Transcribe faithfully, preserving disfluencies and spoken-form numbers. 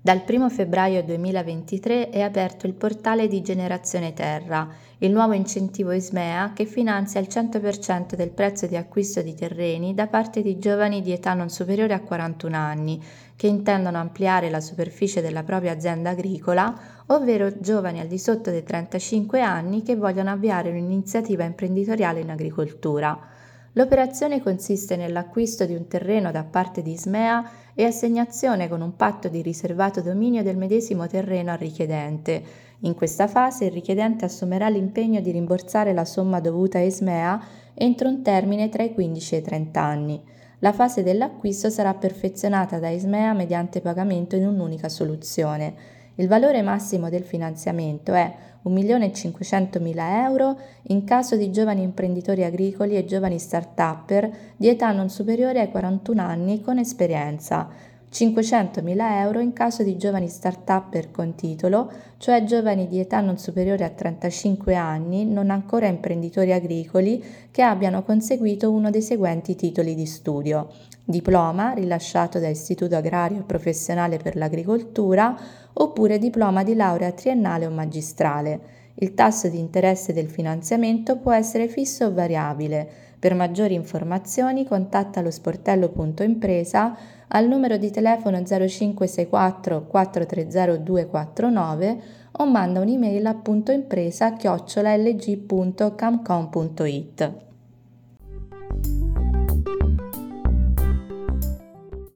Dal primo febbraio duemilaventitré è aperto il portale di Generazione Terra, il nuovo incentivo Ismea che finanzia il cento per cento del prezzo di acquisto di terreni da parte di giovani di età non superiore a quarantuno anni che intendono ampliare la superficie della propria azienda agricola, ovvero giovani al di sotto dei trentacinque anni che vogliono avviare un'iniziativa imprenditoriale in agricoltura. L'operazione consiste nell'acquisto di un terreno da parte di Ismea e assegnazione con un patto di riservato dominio del medesimo terreno al richiedente. In questa fase il richiedente assumerà l'impegno di rimborsare la somma dovuta a Ismea entro un termine tra i quindici e i trenta anni. La fase dell'acquisto sarà perfezionata da Ismea mediante pagamento in un'unica soluzione. Il valore massimo del finanziamento è un milione e cinquecentomila euro in caso di giovani imprenditori agricoli e giovani start-upper di età non superiore ai quarantuno anni con esperienza, cinquecentomila euro in caso di giovani start-upper con titolo, cioè giovani di età non superiore a trentacinque anni, non ancora imprenditori agricoli, che abbiano conseguito uno dei seguenti titoli di studio: diploma rilasciato da Istituto Agrario Professionale per l'Agricoltura oppure diploma di laurea triennale o magistrale. Il tasso di interesse del finanziamento può essere fisso o variabile. Per maggiori informazioni contatta lo sportello punto impresa al numero di telefono zero cinque sei quattro quattro tre zero due quattro nove o manda un'email a puntoimpresa chiocciola lg punto camcom punto it.